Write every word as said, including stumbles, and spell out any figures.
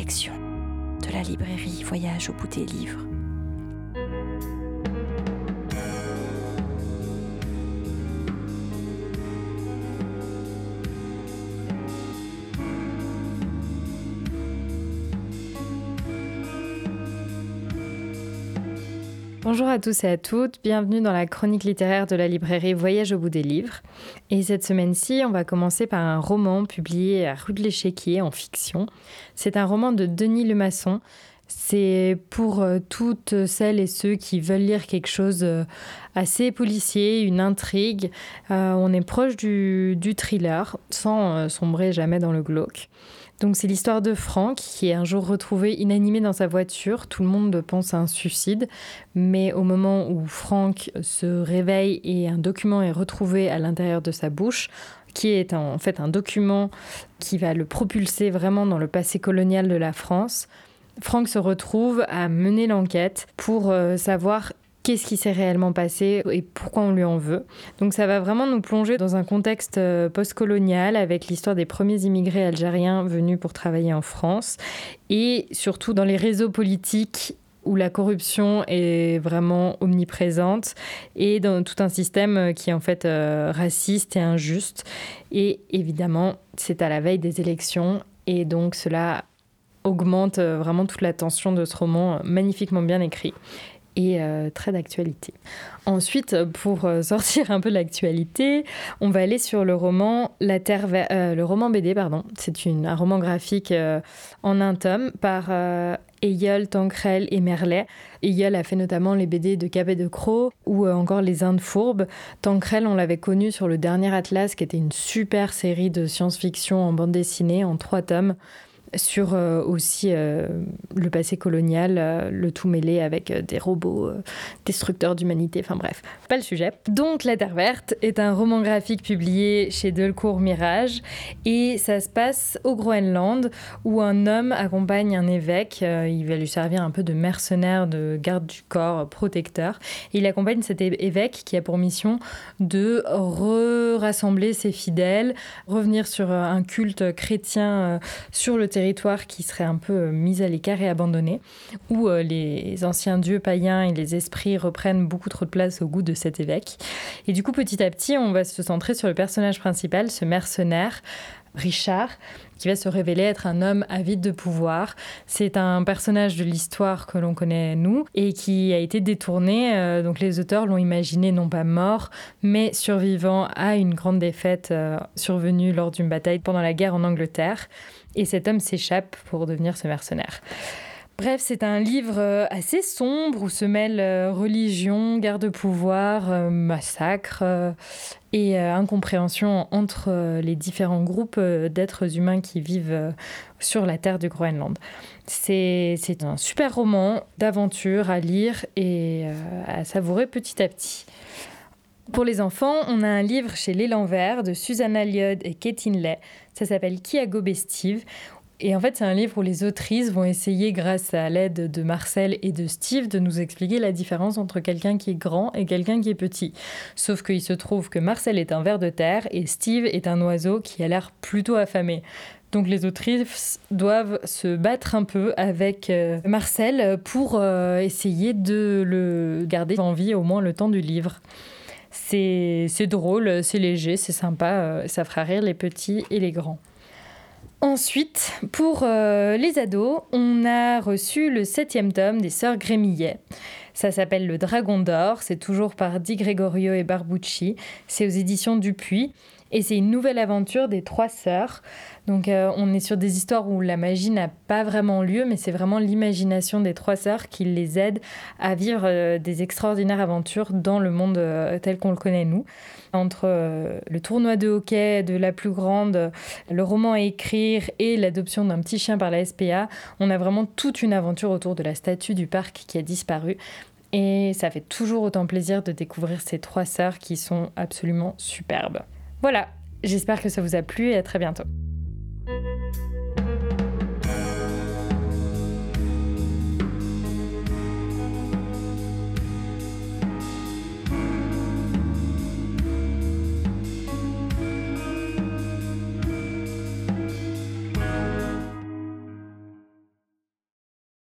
sélection de la librairie Voyage au bout des livres. Bonjour à tous et à toutes, bienvenue dans la chronique littéraire de la librairie Voyage au bout des livres. Et cette semaine-ci, on va commencer par un roman publié à Rue de l'Échiquier en fiction. C'est un roman de Denis Lemasson. C'est pour toutes celles et ceux qui veulent lire quelque chose assez policier, une intrigue. Euh, on est proche du, du thriller, sans euh, sombrer jamais dans le glauque. Donc c'est l'histoire de Franck qui est un jour retrouvé inanimé dans sa voiture. Tout le monde pense à un suicide, mais au moment où Franck se réveille et un document est retrouvé à l'intérieur de sa bouche, qui est en fait un document qui va le propulser vraiment dans le passé colonial de la France, Franck se retrouve à mener l'enquête pour euh, savoir qu'est-ce qui s'est réellement passé et pourquoi on lui en veut. Donc ça va vraiment nous plonger dans un contexte post-colonial avec l'histoire des premiers immigrés algériens venus pour travailler en France et surtout dans les réseaux politiques où la corruption est vraiment omniprésente et dans tout un système qui est en fait euh, raciste et injuste. Et évidemment, c'est à la veille des élections et donc cela augmente vraiment toute la tension de ce roman magnifiquement bien écrit et euh, très d'actualité. Ensuite, pour euh, sortir un peu de l'actualité, on va aller sur le roman La Terre Ver- euh, le roman B D, pardon. C'est une, un roman graphique euh, en un tome par euh, Ayeul, Tanquerel et Merlet. Ayeul a fait notamment les B D de Cabet de Cros ou euh, encore Les Indes Fourbes. Tanquerel, on l'avait connu sur le Dernier Atlas, qui était une super série de science-fiction en bande dessinée en trois tomes, sur euh, aussi euh, le passé colonial, euh, le tout mêlé avec euh, des robots euh, destructeurs d'humanité, enfin bref, pas le sujet. Donc La Terre Verte est un roman graphique publié chez Delcourt Mirage et ça se passe au Groenland où un homme accompagne un évêque, euh, il va lui servir un peu de mercenaire, de garde du corps, protecteur. Et il accompagne cet évêque qui a pour mission de rassembler ses fidèles, revenir sur un culte chrétien euh, sur le territoire territoire qui serait un peu mis à l'écart et abandonné, où euh, les anciens dieux païens et les esprits reprennent beaucoup trop de place au goût de cet évêque. Et du coup, petit à petit, on va se centrer sur le personnage principal, ce mercenaire, Richard, qui va se révéler être un homme avide de pouvoir. C'est un personnage de l'histoire que l'on connaît, nous, et qui a été détourné. Euh, donc les auteurs l'ont imaginé non pas mort, mais survivant à une grande défaite euh, survenue lors d'une bataille pendant la guerre en Angleterre. Et cet homme s'échappe pour devenir ce mercenaire. Bref, c'est un livre assez sombre où se mêlent religion, guerre de pouvoir, massacre et incompréhension entre les différents groupes d'êtres humains qui vivent sur la terre du Groenland. C'est, c'est un super roman d'aventure à lire et à savourer petit à petit. Pour les enfants, on a un livre chez L'Élan Vert de Susanna Lyod et Kate Hinley. Ça s'appelle Qui a gobé Steve ? Et en fait, c'est un livre où les autrices vont essayer, grâce à l'aide de Marcel et de Steve, de nous expliquer la différence entre quelqu'un qui est grand et quelqu'un qui est petit. Sauf qu'il se trouve que Marcel est un ver de terre et Steve est un oiseau qui a l'air plutôt affamé. Donc les autrices doivent se battre un peu avec euh, Marcel pour euh, essayer de le garder en vie au moins le temps du livre. C'est, c'est drôle, c'est léger, c'est sympa, ça fera rire les petits et les grands. Ensuite, pour euh, les ados, on a reçu le septième tome des Sœurs Grémillet. Ça s'appelle Le Dragon d'Or, c'est toujours par Di Gregorio et Barbucci. C'est aux éditions Dupuis et c'est une nouvelle aventure des trois sœurs. Donc euh, on est sur des histoires où la magie n'a pas vraiment lieu, mais c'est vraiment l'imagination des trois sœurs qui les aide à vivre euh, des extraordinaires aventures dans le monde euh, tel qu'on le connaît nous. Entre euh, le tournoi de hockey de la plus grande, le roman à écrire et l'adoption d'un petit chien par la S P A, on a vraiment toute une aventure autour de la statue du parc qui a disparu. Et ça fait toujours autant plaisir de découvrir ces trois sœurs qui sont absolument superbes. Voilà, j'espère que ça vous a plu et à très bientôt.